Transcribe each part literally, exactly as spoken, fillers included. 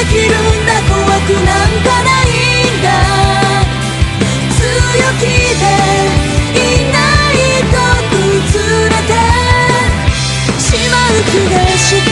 きるんだ、怖くなんかないんだ。強気でいないと崩れてしまう気がして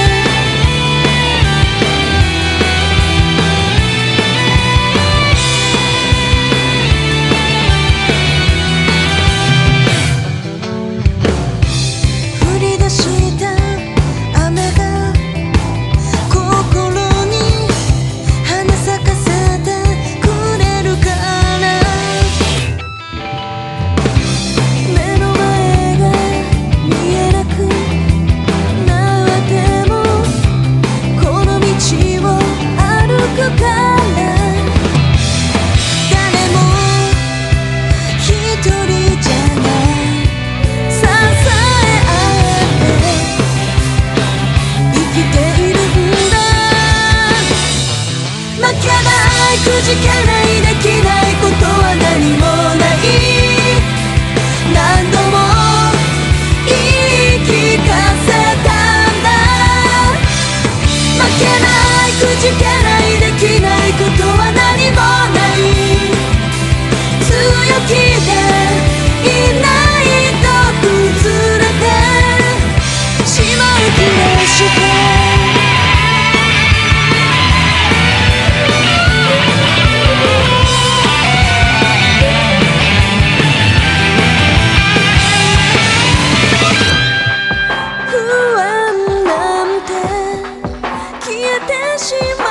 くじけない、できないことは何もない。何度も言い聞かせたんだ。負けない、くじけない、できないことは何もない。強気でいないと崩れてしまう気がして消えてしまう